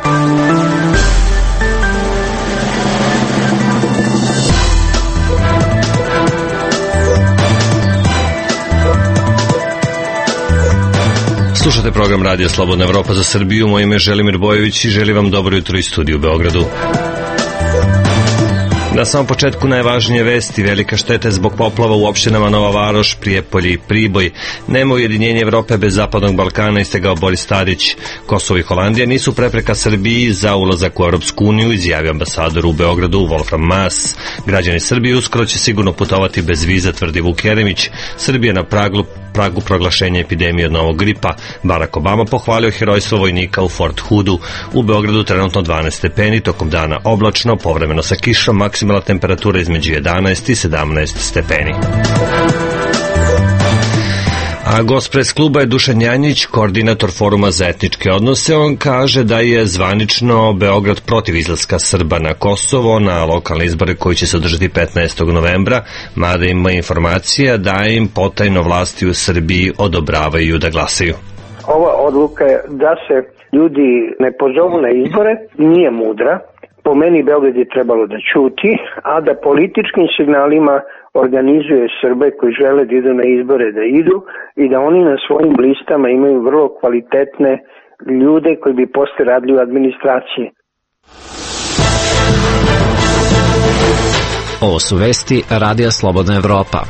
Slušate program Radija Slobodna Evropa za Srbiju. Moje ime je Želimir Bojović i želim vam dobro jutro iz studija u Beogradu. Na samom početku najvažnije vesti. Velika šteta zbog poplava u opštinama Nova Varoš, Prijepolje i Priboj. Nema ujedinjenja Evrope bez Zapadnog Balkana, istegao Boris Tadić. Kosovo i Holandija nisu prepreka Srbiji za ulazak u Europsku uniju, izjavio ambasador u Beogradu Wolfram Maas. Građani Srbije uskoro će sigurno putovati bez viza, tvrdi Vuk Jeremić. Srbija na pragu proglašenja epidemije od novog gripa. Barack Obama pohvalio herojstvo vojnika u Fort Hoodu. U Beogradu trenutno 12 stepeni, tokom dana oblačno, povremeno sa kišom, maksimalna temperatura između 11 i 17 stepeni. A gost pres kluba je Dušan Janjić, koordinator Foruma za etničke odnose. On kaže da je zvanično Beograd protiv izlaska Srba na Kosovo na lokalne izbore koji će se održati 15. novembra, mada ima informacija da im potajno vlasti u Srbiji odobravaju da glasaju. Ova odluka da se ljudi ne pozovu na izbore nije mudra. Po meni Beograd je trebalo da ćuti, a da političkim signalima organizuje Srbe koji žele da idu na izbore da idu i da oni na svojim listama imaju vrlo kvalitetne ljude koji bi posle radili u administraciji. Ovo su vesti Radija Slobodna Evropa.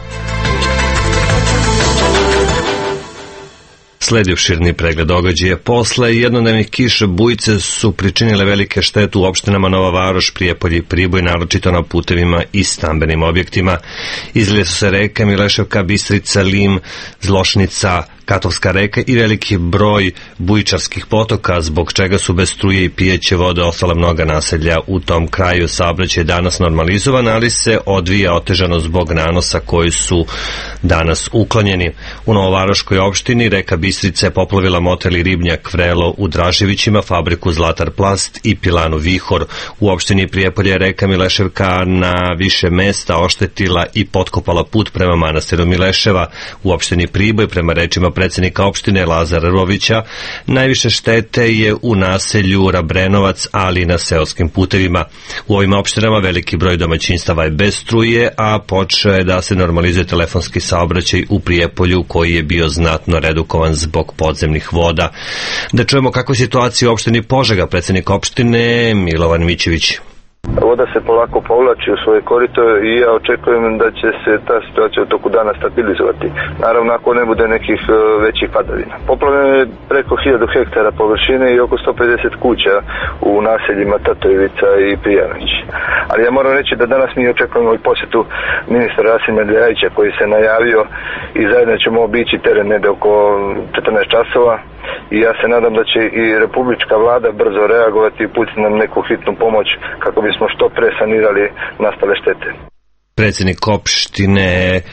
Sledi opširni pregled događaja. Posle jednodnevnih kiša bujice su pričinile velike štete u opštinama Nova Varoš, Prijepolje i Priboj, naročito na putevima i stambenim objektima. Izlile su se reke Mileševka, Bistrica, Lim, Zlošnica, Katovska reka i veliki broj bujičarskih potoka, zbog čega su bez struje i pijeće vode ostala mnoga naselja u tom kraju. Saobraćaj je danas normalizovan, ali se odvija otežano zbog nanosa koji su danas uklonjeni. U Novovaroškoj opštini reka Bistrica je poplavila motel i ribnjak Vrelo u Draževićima, fabriku Zlatar Plast i pilanu Vihor. U opštini Prijepolje je reka Mileševka na više mesta oštetila i potkopala put prema manastiru Mileševa. U opštini Priboj, prema rečima predsjednika opštine Lazara Rovića, najviše štete je u naselju Rabrenovac, ali i na seoskim putevima. U ovim opštinama veliki broj domaćinstava je bez struje, a počeo je da se normalizuje telefonski saobraćaj u Prijepolju, koji je bio znatno redukovan zbog podzemnih voda. Da čujemo kakva je situacija u opštini Požega, predsjednik opštine Milovan Mićević. Voda se polako povlači u svoje korito i ja očekujem da će se ta situacija u toku dana stabilizovati. Naravno, ako ne bude nekih većih padavina. Poplavljeno je preko 1000 hektara površine i oko 150 kuća u naseljima Tatojevica i Prijanović. Ali ja moram reći da danas mi očekujemo i posjetu ministra Rasima Ljajića, koji se najavio i zajedno ćemo obići teren negde oko 14 časova. I ja se nadam da će i republička vlada brzo reagovati i pustiti nam neku hitnu pomoć kako bismo što pre sanirali nastale štete. Predsjednik opštine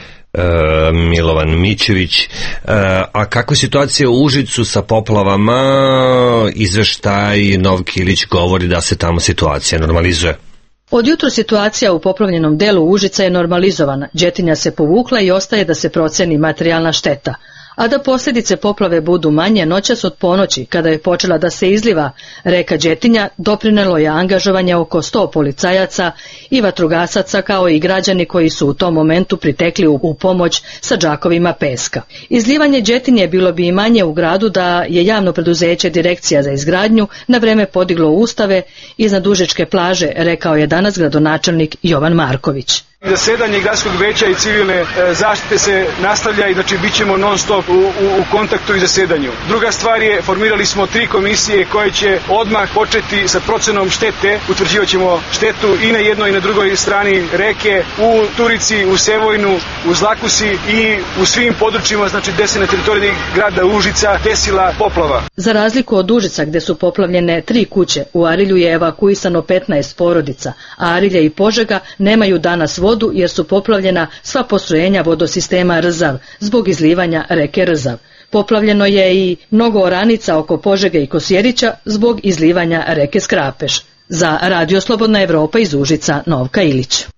Milovan Mićević. A kakva je situacija u Užicu sa poplavama? Izveštaj Novki Ilić govori da se tamo situacija normalizuje. Od jutro situacija u poplavljenom delu Užica je normalizovana. Đetinja se povukla i ostaje da se proceni materijalna šteta. A da posljedice poplave budu manje, noćas od ponoći, kada je počela da se izliva reka Đetinja, doprinelo je angažovanje oko 100 policajaca i vatrogasaca, kao i građani koji su u tom momentu pritekli u pomoć sa džakovima peska. Izlivanje Đetinje bilo bi i manje u gradu da je javno preduzeće Direkcija za izgradnju na vreme podiglo ustave iznad Užičke plaže, rekao je danas gradonačelnik Jovan Marković. Zasedanje gradskog veća i civilne zaštite se nastavlja i znači bit ćemo non stop u kontaktu i zasedanju. Druga stvar je, formirali smo 3 komisije koje će odmah početi sa procenom štete. Utvrđivat ćemo štetu i na jednoj i na drugoj strani reke, u Turici, u Sevojnu, u Zlakusi i u svim područjima, znači gde se na teritoriji grada Užica desila poplava. Za razliku od Užica gde su poplavljene 3 kuće, u Arilju je evakuisano 15 porodica, a Arilja i Požega nemaju danas vodu jer su poplavljena sva postrojenja vodosistema Rzav zbog izlivanja reke Rzav. Poplavljeno je i mnogo oranica oko Požege i Kosjerića zbog izlivanja reke Skrapeš. Za Radio Slobodna Evropa iz Užica, Novka Ilić.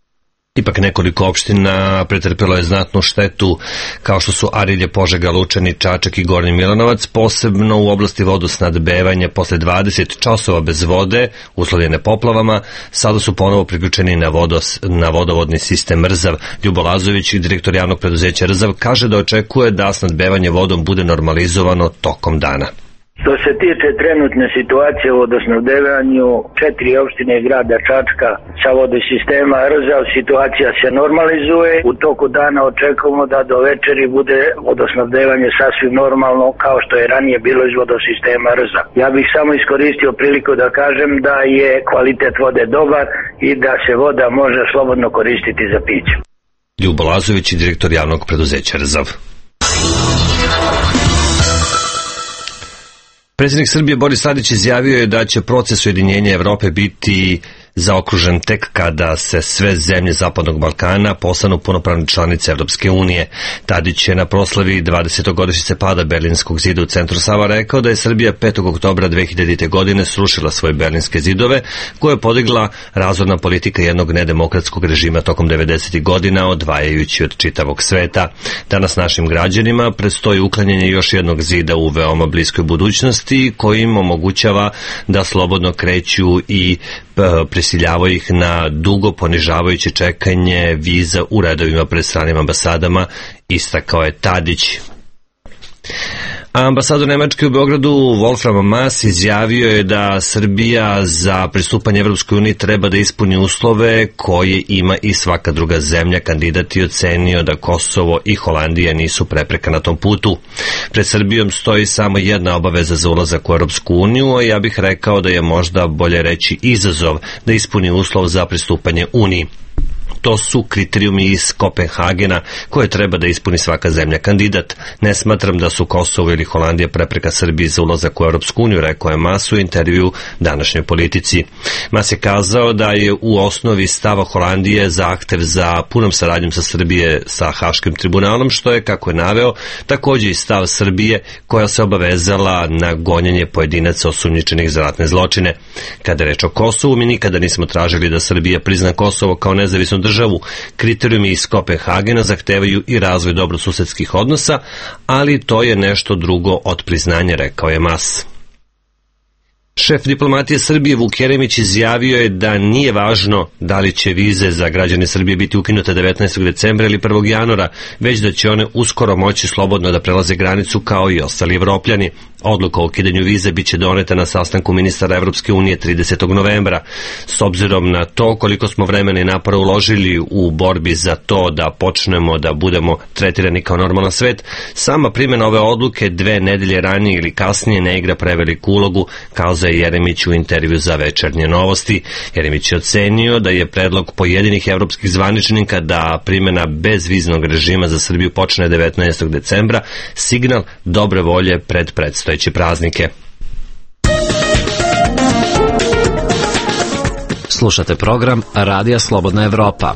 Ipak nekoliko opština pretrpelo je znatnu štetu, kao što su Arilje, Požega, Lučani, Čačak i Gornji Milanovac, posebno u oblasti vodosnadbevanja. Posle 20 časova bez vode, uslovljene poplavama, sada su ponovo priključeni na vodovodni sistem Rzav. Ljubo Lazović, direktor javnog preduzeća Rzav, kaže da očekuje da snadbevanje vodom bude normalizovano tokom dana. Što se tiče trenutne situacije u vodosnabdevanju 4 opštine grada Čačka sa vodosistema Rzav, situacija se normalizuje. U toku dana očekujemo da do večeri bude vodosnabdevanje sasvim normalno kao što je ranije bilo iz vodosistema Rzav. Ja bih samo iskoristio priliku da kažem da je kvalitet vode dobar i da se voda može slobodno koristiti za piće. Ljubo Lazović, direktor javnog preduzeća Rzav. Predsjednik Srbije Boris Tadić izjavio je da će proces ujedinjenja Evrope biti zaokružen tek kada se sve zemlje Zapadnog Balkana postanu punopravne članice Evropske unije. Tadić je na proslavi 20. pada Berlinskog zida u centru Sava rekao da je Srbija 5. oktobra 2000. godine srušila svoje berlinske zidove, koje je podigla razorna politika jednog nedemokratskog režima tokom 90. godina, odvajajući od čitavog sveta. Danas našim građanima predstoji uklanjanje još jednog zida u veoma bliskoj budućnosti, koji im omogućava da slobodno kreću i prisiljavaju ih na dugo ponižavajuće čekanje viza u redovima pred stranim ambasadama, istakao je Tadić. Ambasador Nemačke u Beogradu Wolfram Maas izjavio je da Srbija za pristupanje Evropskoj uniji treba da ispuni uslove koje ima i svaka druga zemlja kandidat i ocenio da Kosovo i Holandija nisu prepreka na tom putu. Pred Srbijom stoji samo jedna obaveza za ulazak u Evropsku uniju, a ja bih rekao da je možda bolje reći izazov da ispuni uslov za pristupanje Uniji. To su kriterijumi iz Kopenhagena koje treba da ispuni svaka zemlja kandidat. Ne smatram da su Kosovo ili Holandija prepreka Srbiji za ulazak u Europsku uniju, rekao je Maas u intervju današnjoj Politici. Maas je kazao da je u osnovi stava Holandije zahtev za punom saradnjom sa Srbije sa Haškim tribunalom, što je, kako je naveo, također i stav Srbije koja se obavezala na gonjenje pojedinaca osumnjičenih za ratne zločine. Kada je reč o Kosovu, mi nikada nismo tražili da Srbija prizna Kosovo kao nezavisnu državu. Kriterijumi iz Kopenhagena zahtevaju i razvoj dobrosusedskih odnosa, ali to je nešto drugo od priznanja, rekao je Maas. Šef diplomatije Srbije Vuk Jeremić izjavio je da nije važno da li će vize za građane Srbije biti ukinute 19. decembra ili 1. januara, već da će one uskoro moći slobodno da prelaze granicu kao i ostali Evropljani. Odluka o ukidanju vize biće doneta na sastanku ministara Evropske unije 30. novembra. S obzirom na to koliko smo vremena i napora uložili u borbi za to da počnemo da budemo tretirani kao normalan svet, sama primjena ove odluke 2 nedelje ranije ili kasnije ne igra preveliku ulogu, kazao je Jeremić u intervju za Večernje novosti. Jeremić je ocenio da je predlog pojedinih evropskih zvaničnika da primjena bezviznog režima za Srbiju počne 19. decembra signal dobre volje pred predstojeće praznike. Slušate program Radija Slobodna Evropa.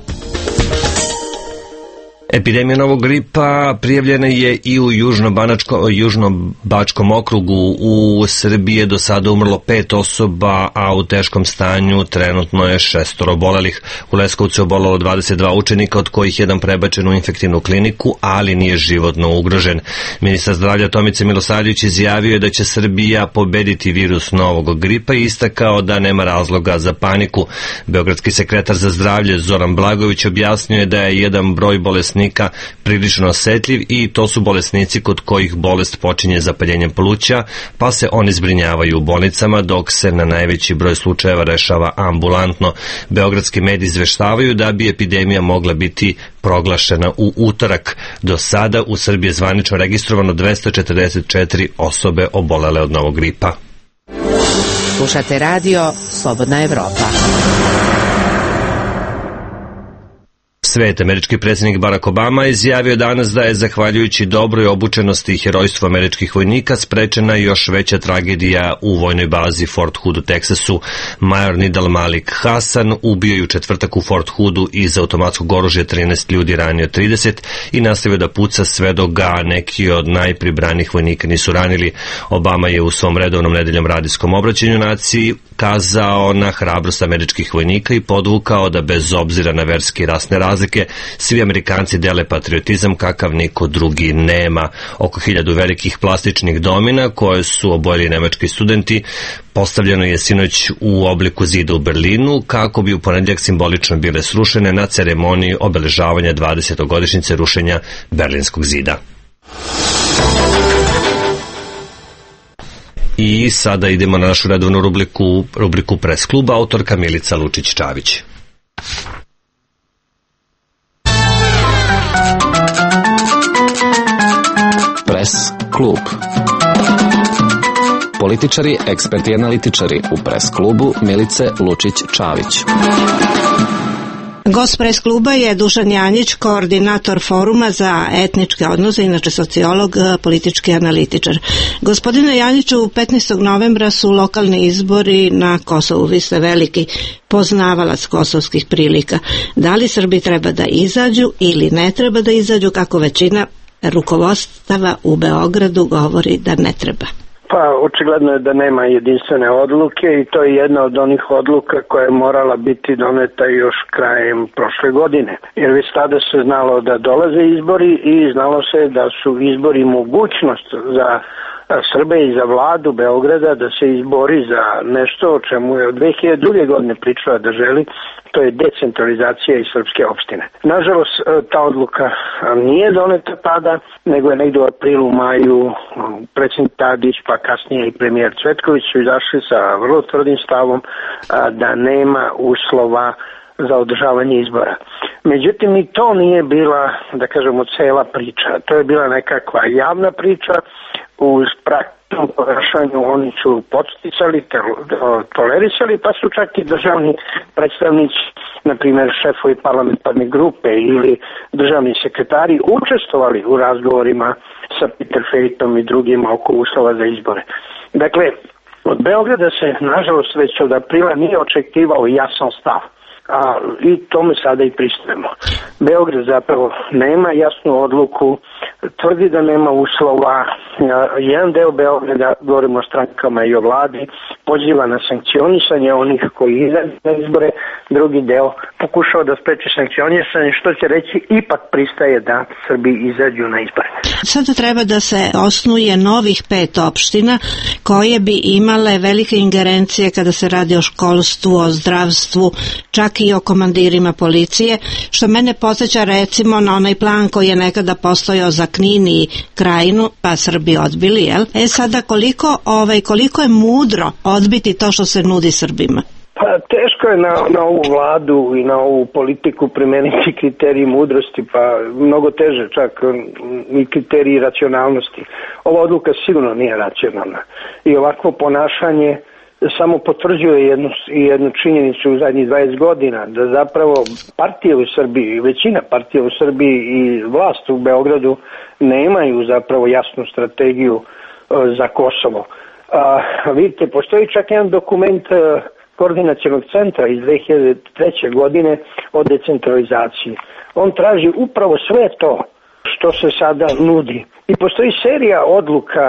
Epidemija novog gripa prijavljena je i u Južnobačkom okrugu. U Srbiji je do sada umrlo 5 osoba, a u teškom stanju trenutno je 6 obolelih. U Leskovcu je obolelo 22 učenika, od kojih jedan prebačen u infektivnu kliniku, ali nije životno ugrožen. Ministar zdravlja Tomica Milosavljević izjavio je da će Srbija pobediti virus novog gripa i istakao da nema razloga za paniku. Beogradski sekretar za zdravlje Zoran Blagojević objasnio je da je jedan broj bolesnika prilično osetljiv i to su bolesnici kod kojih bolest počinje zapaljenjem pluća, pa se oni zbrinjavaju u bolnicama, dok se na najveći broj slučajeva rešava ambulantno. Beogradski mediji izveštavaju da bi epidemija mogla biti proglašena u utorak. Do sada u Srbiji je zvanično registrovano 244 osobe obolele od novog gripa. Slušate radio Slobodna Evropa. svet. Američki predsjednik Barack Obama izjavio danas da je, zahvaljujući dobroj obučenosti i herojstvu američkih vojnika, sprečena još veća tragedija u vojnoj bazi Fort Hood u Teksasu. Major Nidal Malik Hasan ubio je u četvrtak u Fort Hoodu iz automatskog oružja 13 ljudi, ranio 30 i nastavio da puca sve dok ga neki od najpribranijih vojnika nisu ranili. Obama je u svom redovnom nedeljom radijskom obraćanju naciji kazao na hrabrost američkih vojnika i podvukao da bez obzira na verske i rasne razlike, svi Amerikanci dele patriotizam kakav niko drugi nema. Oko 1000 velikih plastičnih domina koje su obojili nemački studenti postavljeno je sinoć u obliku zida u Berlinu kako bi u ponedjeljak simbolično bile srušene na ceremoniji obeležavanja 20. godišnjice rušenja Berlinskog zida. I sada idemo na našu redovnu rubriku Pres kluba, autorka Milica Lučić-Čavić. Pres klub. Političari, eksperti i analitičari u Pres klubu Milice Lučić-Čavić. Gost Pres kluba je Dušan Janjić, koordinator foruma za etničke odnose, inače sociolog, politički analitičar. Gospodine Janjiću, 15. novembra su lokalni izbori na Kosovu. Vi ste veliki poznavalac kosovskih prilika. Da li Srbi treba da izađu ili ne treba da izađu, kako većina rukovodstava u Beogradu govori da ne treba? Pa očigledno je da nema jedinstvene odluke i to je jedna od onih odluka koja je morala biti doneta još krajem prošle godine. Jer već tada se znalo da dolaze izbori i znalo se da su izbori mogućnost za Srbe i za vladu Beograda da se izbori za nešto o čemu je od 2002. godine pričala da želi, to je decentralizacija iz srpske opštine. Nažalost, ta odluka nije doneta tada, nego je negdje u aprilu, maju predsjednik Tadić, pa kasnije i premijer Cvetković su izašli sa vrlo tvrdim stavom da nema uslova za održavanje izbora. Međutim, i to nije bila, da kažemo, cela priča. To je bila nekakva javna priča. Uz praktičnom ponašanju oni su podsticali, tolerisali, pa su čak i državni predstavnici, na primjer šefovi parlamentarne grupe ili državni sekretari, učestvovali u razgovorima sa Peter Fejtom i drugima oko uslova za izbore. Dakle, od Beograda se, nažalost, već od aprila nije očekivao jasan stav. I tome sada i pristajemo. Beograd zapravo nema jasnu odluku, tvrdi da nema uslova. Jedan deo Beograda, govorimo o strankama i o vladi, poziva na sankcionisanje onih koji izađu na izbore, drugi deo pokušao da spreči sankcionisanje, što će reći ipak pristaje da Srbi izađu na izbore. Sada treba da se osnuje novih 5 opština koje bi imale velike ingerencije kada se radi o školstvu, o zdravstvu, čak i o komandirima policije, što mene podsjeća recimo na onaj plan koji je nekada postojao za Knin i Krajinu, pa Srbi odbili, jel? Sada koliko je mudro odbiti to što se nudi Srbima? Pa teško je na ovu vladu i na ovu politiku primeniti kriteriji mudrosti, pa mnogo teže čak i kriteriji racionalnosti. Ova odluka sigurno nije racionalna i ovakvo ponašanje samo potvrđuje jednu činjenicu u zadnjih 20 godina, da zapravo partije u Srbiji, većina partija u Srbiji i vlast u Beogradu nemaju zapravo jasnu strategiju za Kosovo. Vidite, postoji čak jedan dokument Koordinacionog centra iz 2003. godine o decentralizaciji. On traži upravo sve to što se sada nudi. I postoji serija odluka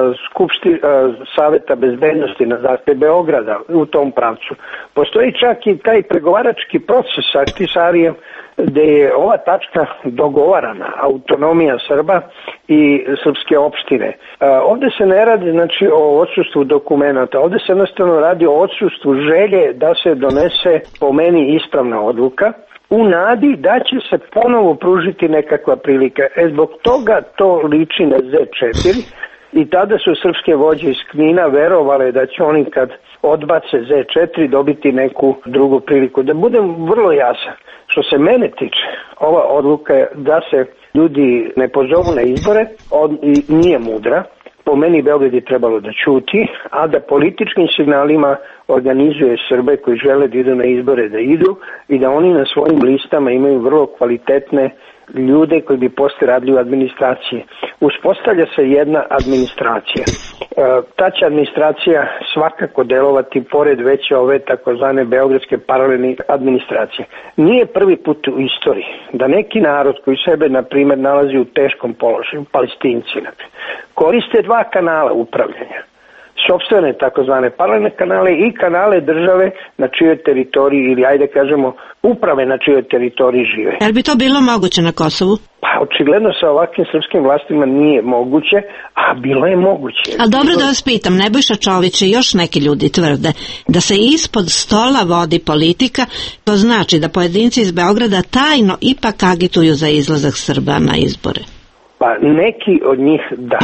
Saveta bezbednosti na zahtev Beograda u tom pravcu. Postoji čak i taj pregovarački proces sa Ahtisarijem gde je ova tačka dogovarana, autonomija Srba i srpske opštine. Ovde se ne radi o odsustvu dokumenta, ovde se jednostavno radi o odsustvu želje da se donese po meni ispravna odluka, u nadi da će se ponovo pružiti nekakva prilika. Zbog toga to liči na Z4 i tada su srpske vođe iz Knina verovale da će oni kad odbace Z4 dobiti neku drugu priliku. Da budem vrlo jasan, što se mene tiče, ova odluka je da se ljudi ne pozovu na izbore, nije mudra. Po meni Beograd je trebalo da ćuti, a da političkim signalima organizuje Srbe koji žele da idu na izbore da idu i da oni na svojim listama imaju vrlo kvalitetne ljude koji bi posle radili u administraciji. Uspostavlja se jedna administracija. Ta će administracija svakako delovati pored veće ove takozvane beogradske paralelne administracije. Nije prvi put u istoriji da neki narod koji sebe, na primjer, nalazi u teškom položaju, Palestinci, koriste dva kanala upravljanja. Sopstvene takozvane paralelne kanale i kanale države na čijoj teritoriji ili ajde kažemo uprave na čijoj teritoriji žive. Jel bi to bilo moguće na Kosovu? Pa očigledno sa ovakvim srpskim vlastima nije moguće, a bilo je moguće. Ali dobro da vas pitam, Nebojša Čović i još neki ljudi tvrde da se ispod stola vodi politika, to znači da pojedinci iz Beograda tajno ipak agituju za izlazak Srba na izbore. Pa neki od njih da.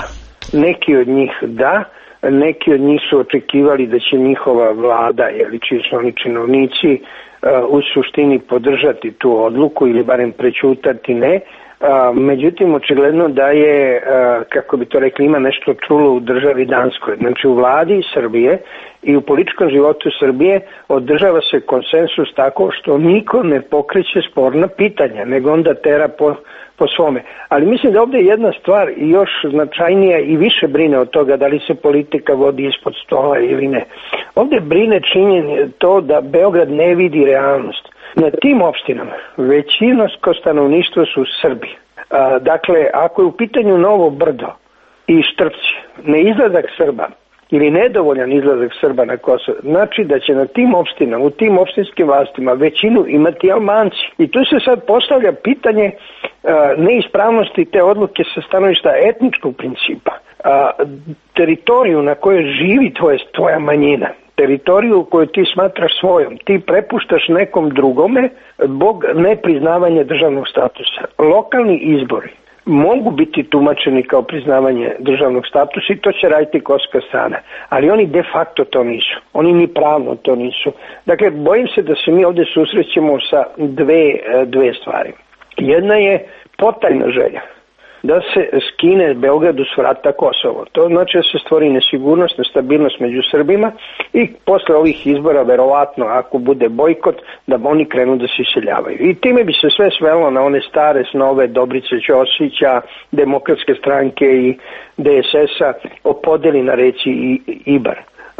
Neki od njih su očekivali da će njihova vlada, čiji su oni činovnici, u suštini podržati tu odluku ili barem prećutati ne. Međutim, očigledno da je, kako bi to rekli, ima nešto čulo u državi Danskoj. Znači u vladi Srbije i u političkom životu Srbije održava se konsensus tako što niko ne pokreće sporna pitanja, nego onda tera po svome. Ali mislim da ovdje je jedna stvar još značajnija i više brine od toga da li se politika vodi ispod stola ili ne. Ovdje brine činjenje to da Beograd ne vidi realnost. Na tim opštinama većinsko stanovništvo su Srbi. Dakle, ako je u pitanju Novo Brdo i Štrpci, neizlazak Srba ili nedovoljan izlazak Srba na Kosovo, znači da će na tim opštinama, u tim opštinskim vlastima većinu imati Albanci. I tu se sad postavlja pitanje neispravnosti te odluke sa stanovišta etničkog principa. Teritoriju na kojoj živi tvoja manjina, teritoriju koju ti smatraš svojom, ti prepuštaš nekom drugome zbog nepriznavanja državnog statusa. Lokalni izbori mogu biti tumačeni kao priznavanje državnog statusa i to će raditi kosovska strana, ali oni de facto to nisu. Oni ni pravno to nisu. Dakle, bojim se da se mi ovdje susrećemo sa dve stvari. Jedna je potajna želja da se skine Beogradu s vrata Kosovo. To znači da se stvori nesigurnost, nestabilnost među Srbima i posle ovih izbora, verovatno, ako bude bojkot, da oni krenu da se iseljavaju. I time bi se sve svelo na one stare snove Dobrice Ćosića, Demokratske stranke i DSS-a o podeli na reci Ibar.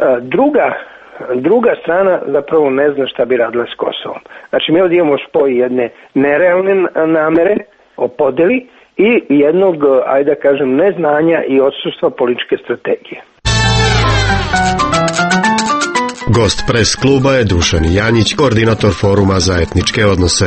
Druga strana zapravo ne zna šta bi radila s Kosovom. Znači mi ovdje imamo spoj jedne nerealne namere o podeli i jednog, ajde da kažem, neznanja i odsustva političke strategije. Gost Pres kluba je Dušan Janjić, koordinator Foruma za etničke odnose.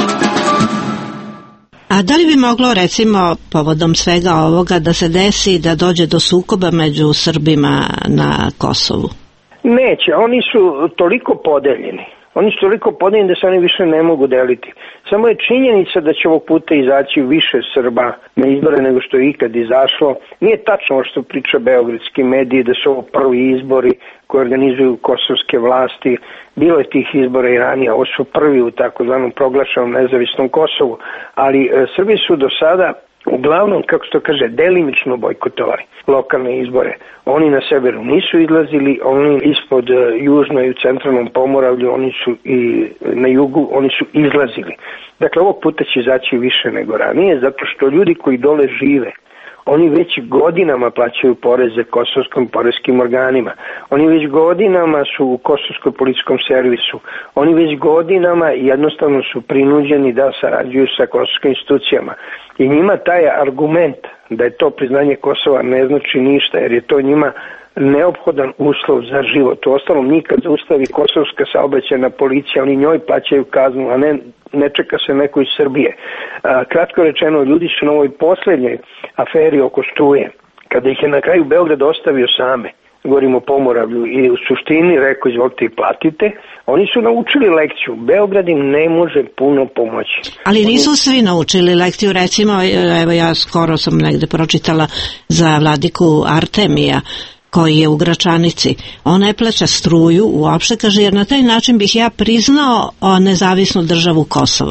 A da li bi moglo, recimo, povodom svega ovoga da se desi da dođe do sukoba među Srbima na Kosovu? Neće, oni su toliko podeljeni. Oni su toliko podeljeni da se oni više ne mogu deliti. Samo je činjenica da će ovog puta izaći više Srba na izbore nego što je ikad izašlo. Nije tačno što priča beogradski mediji da su ovo prvi izbori koje organizuju kosovske vlasti. Bilo je tih izbora i ranije, ovo su prvi u takozvanom proglašenom nezavisnom Kosovu. Ali Srbi su do sada uglavnom, kako se to kaže, delimično bojkotovali lokalne izbore. Oni na severu nisu izlazili, oni ispod južno i u centralnom Pomoravlju, oni su i na jugu, oni su izlazili. Dakle, ovog puta će izaći više nego ranije, zato što ljudi koji dole žive, oni već godinama plaćaju poreze kosovskim poreskim organima. Oni već godinama su u kosovskom policijskom servisu. Oni već godinama jednostavno su prinuđeni da sarađuju sa kosovskim institucijama. I njima taj argument da je to priznanje Kosova ne znači ništa, jer je to njima neophodan uslov za život. Uostalom, nikad zaustavi kosovska saobraćajna policija, oni njoj plaćaju kaznu, a ne čeka se neko iz Srbije. Kratko rečeno, ljudi su na ovoj posljednjoj aferi oko struje, kada ih je na kraju Beograd ostavio same, govorimo o Pomoravlju, i u suštini rekao izvolite i platite, oni su naučili lekciju. Beograd im ne može puno pomoći. Ali nisu svi naučili lekciju, recimo, evo ja skoro sam negde pročitala za vladiku Artemija, koji je u Gračanici. On ne plaća struju uopšte, kaže, jer na taj način bih ja priznao nezavisnu državu Kosovo.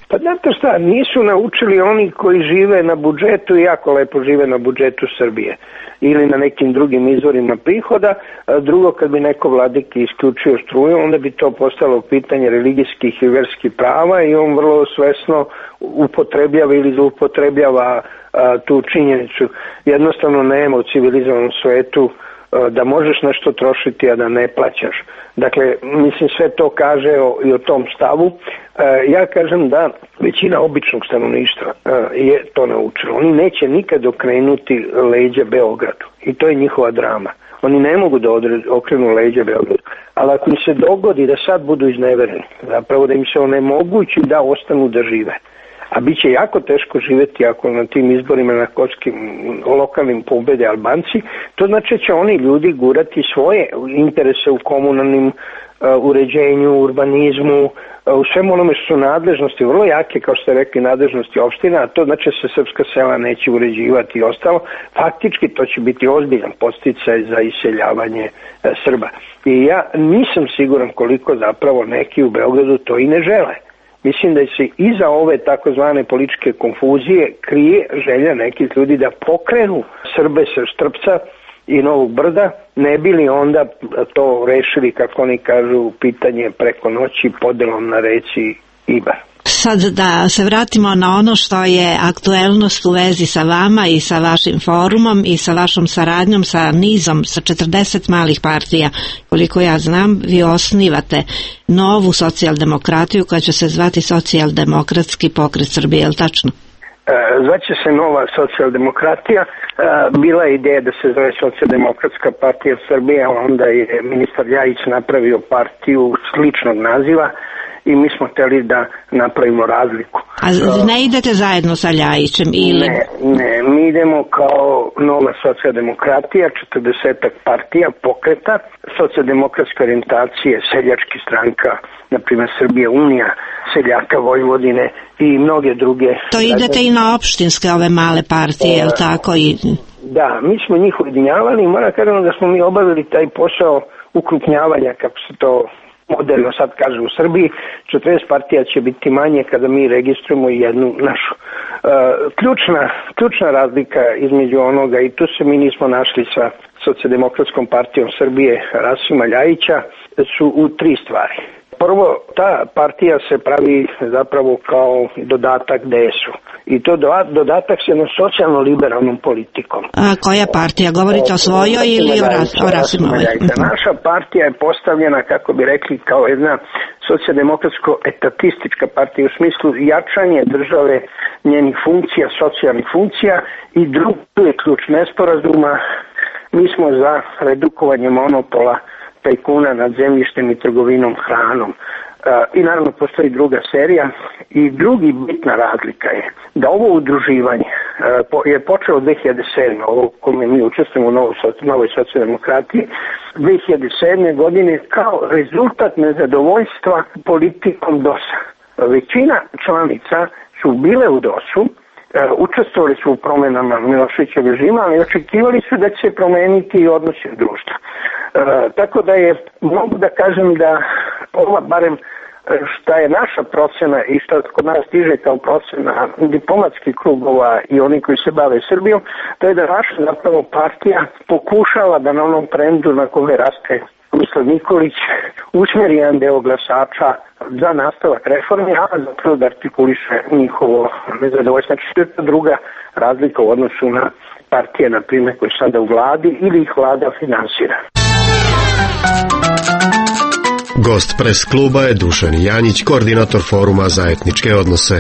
Pa znate šta, nisu naučili oni koji žive na budžetu i jako lepo žive na budžetu Srbije ili na nekim drugim izvorima prihoda. Drugo, kad bi neko vladiki isključio struju, onda bi to postalo pitanje religijskih i verskih prava i on vrlo svesno upotrebljava ili zloupotrebljava tu činjenicu. Jednostavno nema u civilizovanom svetu da možeš nešto trošiti, a da ne plaćaš. Dakle, mislim, sve to kaže i o tom stavu. Ja kažem da većina običnog stanovništva je to naučila. Oni neće nikad okrenuti leđa Beogradu i to je njihova drama. Oni ne mogu da okrenu leđa Beogradu, ali ako im se dogodi da sad budu iznevereni, zapravo da im se onemogući da ostanu da žive, a bit će jako teško živjeti ako na tim izborima na kočkim lokalnim pobede Albanci, to znači će oni ljudi gurati svoje interese u komunalnim uređenju, urbanizmu, u svemu onome što su nadležnosti vrlo jake, kao što ste rekli, nadležnosti opština, a to znači se srpska sela neće uređivati i ostalo. Faktički to će biti ozbiljan podsticaj za iseljavanje Srba. I ja nisam siguran koliko zapravo neki u Beogradu to i ne žele. Mislim da se iza ove takozvane političke konfuzije krije želja nekih ljudi da pokrenu Srbe sa Štrpca i Novog Brda, ne bi li onda to rešili, kako oni kažu, pitanje preko noći podelom na reci Ibar. Sad da se vratimo na ono što je aktuelnost u vezi sa vama i sa vašim forumom i sa vašom saradnjom sa nizom, sa 40 malih partija. Koliko ja znam, vi osnivate novu socijaldemokratiju koja će se zvati Socijaldemokratski pokret Srbije, je li tačno? Zvaće se nova socijaldemokratija. Bila je ideja da se zove Socijaldemokratska partija Srbije, onda je ministar Ljajić napravio partiju sličnog naziva i mi smo hteli da napravimo razliku. A ne idete zajedno sa Ljajićem? Ili... Ne, mi idemo kao nova socijaldemokratija, 40 partija, pokreta, socijaldemokratske orijentacije, seljački stranka, na primjer Srbija Unija, seljaka Vojvodine i mnoge druge. To idete i na opštinske ove male partije, je li tako? Da, mi smo njih ujedinjavali i moram kažem da smo mi obavili taj posao ukrupnjavanja, kako se to moderno sad kaže u Srbiji. 40 partija će biti manje kada mi registrujemo jednu našu. Ključna razlika između onoga, i tu se mi nismo našli sa Socijaldemokratskom partijom Srbije Rasima Ljajića, su u 3 stvari. Prvo, ta partija se pravi zapravo kao dodatak DS-u. I to dodatak se na socijalno-liberalnom politikom. A koja partija? Govorite o svojoj ili o Rasimovoj? Naša partija je postavljena, kako bi rekli, kao jedna socijaldemokratsko-etatistička partija u smislu jačanje države, njenih funkcija, socijalnih funkcija, i drugi je ključ nesporazuma. Mi smo za redukovanje monopola tajkuna nad zemljištem i trgovinom hranom. I naravno postoji druga serija i drugi bitna razlika je da ovo udruživanje je počelo 2007. ovo kome mi učestvujemo u novoj socijaldemokratiji 2007. godine kao rezultat nezadovoljstva politikom DOS-a. Većina članica su bile u DOS-u, učestvovali su u promjenama Miloševićevog režima, ali očekivali su da će se promeniti i odnosi u društvu. Tako da je, mogu da kažem da ova, barem šta je naša procena i što kod nas stiže kao procena diplomatskih krugova i oni koji se bave Srbijom, to je da naša zapravo partija pokušava da na onom trendu na kome raste Mislav Nikolić usmjeri jedan deo glasača za nastavak reformi, a zapravo da artikuliše njihovo nezadovoljstvo. Znači, to je ta druga razlika u odnosu na partije, na primjer, koje sada u vladi ili ih vlada finansira. Gost pres kluba je Dušan Janjić, koordinator foruma za etničke odnose.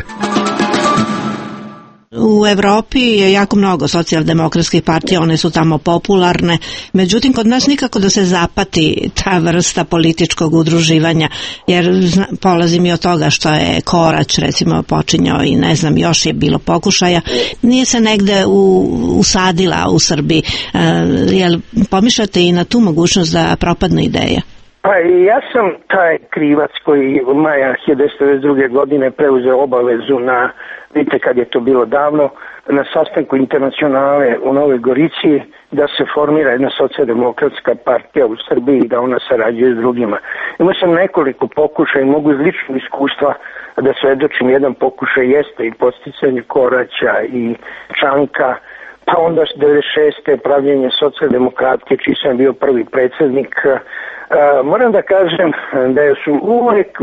U Evropi je jako mnogo socijaldemokratskih partija, one su tamo popularne, međutim kod nas nikako da se zapati ta vrsta političkog udruživanja, jer polazim i od toga što je Korać recimo počinjao i ne znam, još je bilo pokušaja, nije se negde usadila u Srbiji. Jel pomišljate i na tu mogućnost da propadne ideja? Pa ja sam taj krivac koji od maja 1992. godine preuzeo obavezu na, vidite kad je to bilo davno, na sastanku internacionale u Novoj Gorici da se formira jedna socijaldemokratska partija u Srbiji i da ona sarađuje s drugima. Imao sam nekoliko pokušaja i mogu iz ličnog iskustva da svedočim, jedan pokušaj jeste i posticanje Koraća i Čanka, pa onda 96. pravljenje socijaldemokratije, čiji sam bio prvi predsjednik. Moram da kažem da su uvijek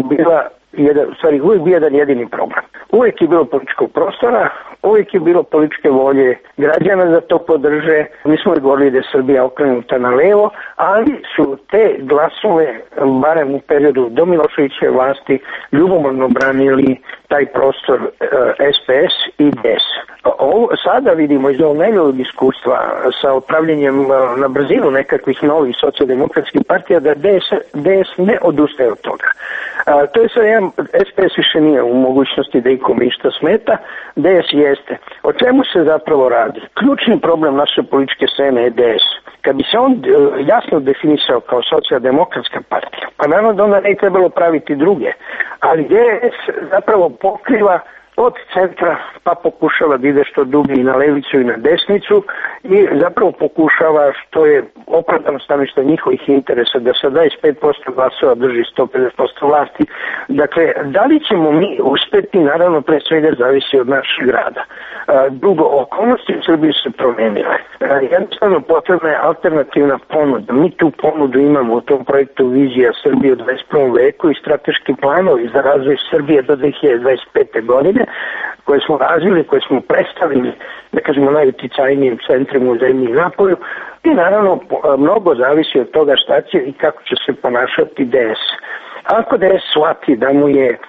bio jedan jedini problem. Uvijek je bilo političkog prostora, uvijek je bilo političke volje građana da to podrže. Mi smo govorili da je Srbija okrenuta na levo, ali su te glasove, barem u periodu do Miloševićeve vlasti, ljubomorno branili taj prostor SPS i DS. Sada vidimo iz ovog najnovijeg iskustva sa upravljanjem na brzinu nekakvih novih socijaldemokratskih partija da DS ne odustaje od toga. To je sad jedan, SPS više nije u mogućnosti da ikome išta smeta, DS jeste. O čemu se zapravo radi? Ključni problem naše političke scene je DS. Kad bi se on jasno definisao kao socijaldemokratska partija, pa naravno da onda ne trebalo praviti druge, ali DS zapravo pokriva od centra pa pokušava da ide što dublje i na levicu i na desnicu i zapravo pokušava, što je opravdano stanovište njihovih interesa, da sa 25% glasova drži 150% vlasti. Dakle, da li ćemo mi uspeti, naravno pre svega zavisi od našeg rada. Drugo, okolnosti u Srbiji se promenile. Jednostavno potrebna je alternativna ponuda. Mi tu ponudu imamo u tom projektu Vizija Srbije u 21. veku i strateški planovi za razvoj Srbije do 2025. godine, koje smo razvili, koje smo predstavili, da kažemo, najuticajnijim centrima u zemlji i napolju. I naravno mnogo zavisi od toga šta će i kako će se ponašati DS. Ako DS shvati da mu je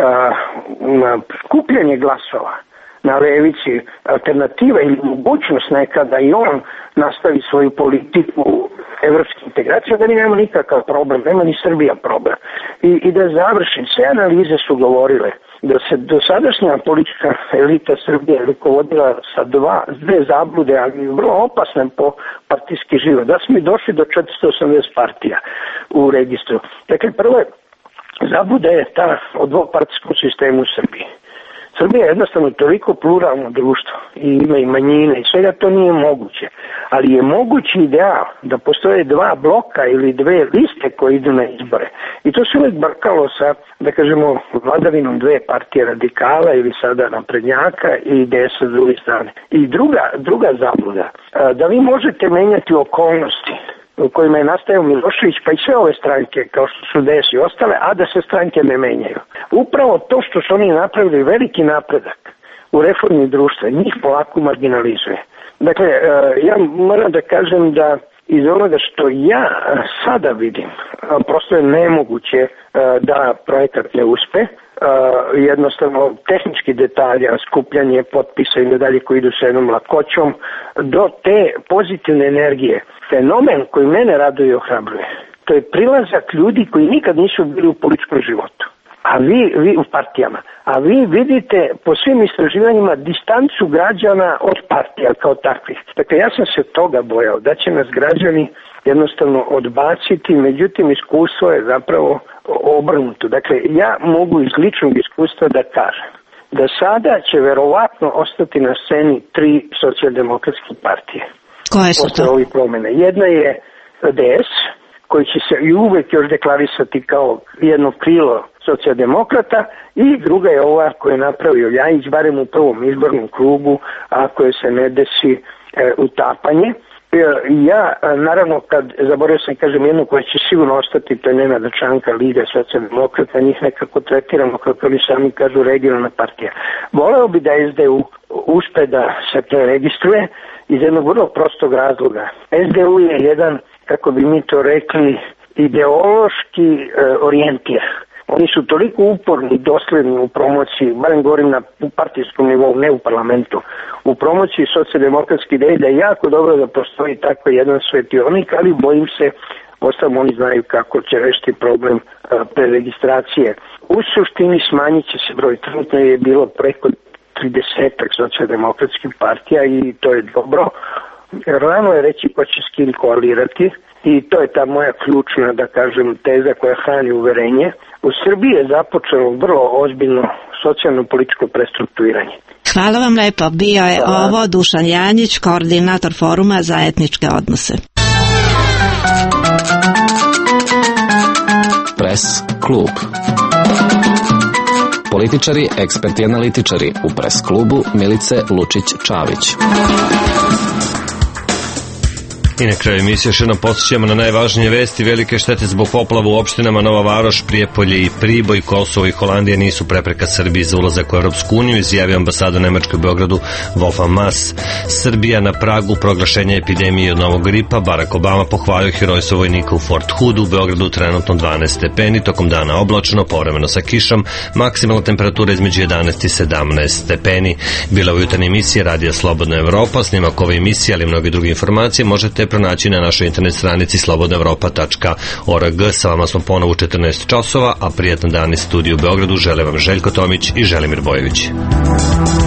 skupljanje glasova na levici alternativa ili mogućnost nekada i on nastavi svoju politiku evropske integracije, da mi nema nikakav problem, nema ni Srbija problem. I da završim, sve analize su govorile da se dosadašnja politička elita Srbije rukovodila sa dve zablude, ali vrlo opasne po partijski život. Da smo i došli do 480 partija u registru. Dakle, prvo zabluda je ta o dvopartijskom sistemu u Srbiji. Srbija je jednostavno toliko pluralno društvo i ima i manjine i svega to nije moguće. Ali je mogući ideal da postoje dva bloka ili dve liste koje idu na izbore. I to se uvijek brkalo sa, da kažemo, vladavinom dve partije radikala ili sada naprednjaka i DS s druge strane. I druga zabluda, da vi možete menjati okolnosti u kojima je nastajao Milošević, pa i sve ove stranke, kao što su DS i ostale, a da se stranke ne menjaju. Upravo to što su oni napravili veliki napredak u reformi društva, njih polako marginalizuje. Dakle, ja moram da kažem da iz onoga što ja sada vidim, prosto je nemoguće da projekat ne uspe. Jednostavno tehnički detalja, skupljanje potpisa i dalje koji idu sa jednom lakoćom, do te pozitivne energije. Fenomen koji mene raduje i ohrabruje, to je prilazak ljudi koji nikad nisu bili u političkom životu, a vi u partijama. A vi vidite po svim istraživanjima distancu građana od partija kao takvih. Dakle, ja sam se toga bojao, da će nas građani jednostavno odbaciti, međutim iskustvo je zapravo obrnuto. Dakle, ja mogu iz ličnog iskustva da kažem da sada će verovatno ostati na sceni 3 socijaldemokratske partije. Koje su to? Ovih promjena. Jedna je DS, koji će se i uvek još deklarisati kao jedno krilo socijaldemokrata, i druga je ova koju je napravio Ljajić, barem u prvom izbornom krugu, ako je se ne desi utapanje. Ja, naravno, kad zaboravio sam, kažem, jednu koja će sigurno ostati, to je Nenada Čanka, lider socijaldemokrata, njih nekako tretiramo, kako oni sami kažu, regionalna partija. Voleo bi da SDU uspe da se preregistruje iz jednog vrlo prostog razloga. SDU je jedan, kako bi mi to rekli, ideološki orijentir. Oni su toliko uporni i dosledni u promociji, barem govorim na partijskom nivou, ne u parlamentu, u promociji socijaldemokratske ideje, da je jako dobro da postoji tako jedan svetionik, ali bojim se, ostalo oni znaju kako će rešiti problem preregistracije. U suštini smanjit će se broj, trenutno je bilo preko 30 socijaldemokratskih partija i to je dobro. Rano je reći ko će s kim koalirati i to je ta moja ključna, da kažem, teza koja hrani uverenje. U Srbiji je započelo vrlo ozbiljno socijalno-političko prestrukturiranje. Hvala vam lepo. Bio je ovo Dušan Janjić, koordinator Foruma za etničke odnose. Press klub. analitičari, eksperti analitičari u Pres klubu Milice Lučić-Čavić. I na kraju emisije još jednom podsjećamo na najvažnije vesti. Velike štete zbog poplava u opštinama Nova Varoš, Prijepolje i Priboj, Kosovo i Holandija nisu prepreka Srbiji za ulazak u Europsku uniju, izjavio ambasador Nemačke u Beogradu Wolfgang Maass. Srbija na pragu proglašenja epidemije od novog gripa. Barack Obama pohvalio herojstvo vojnika u Fort Hoodu. U Beogradu trenutno 12 stepeni, tokom dana oblačno, povremeno sa kišom, maksimalna temperatura između 11 i 17 stepeni. Bila u jutarnji emisiji Radija Slobodna Evropa. Snimak ove emisije, ali i mnogi drugi informacije možete pronaći na našoj internet stranici slobodnaevropa.org. Sa vama smo ponovo u 14 časova, a prijatan dan iz studiju u Beogradu žele vam Željko Tomić i Želimir Bojević.